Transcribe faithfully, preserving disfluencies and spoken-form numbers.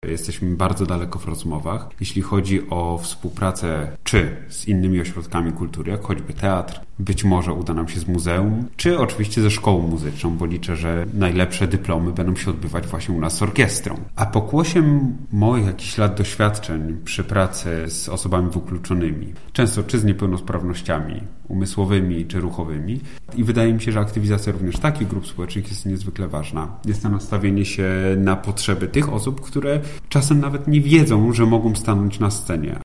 jesteśmy bardzo daleko w rozmowach. Jeśli chodzi o współpracę czy z innymi ośrodkami kultury, jak choćby teatr, być może uda nam się z muzeum, czy oczywiście ze szkołą muzyczną, bo liczę, że najlepsze dyplomy będą się odbywać właśnie u nas z orkiestrą. A pokłosiem moich jakichś lat doświadczeń przy pracy z osobami wykluczonymi, często czy z niepełnosprawnościami umysłowymi, czy ruchowymi. I wydaje mi się, że aktywizacja również takich grup społecznych jest niezwykle ważna. Jest to nastawienie się na potrzeby tych osób, które czasem nawet nie wiedzą, że mogą stanąć na scenie,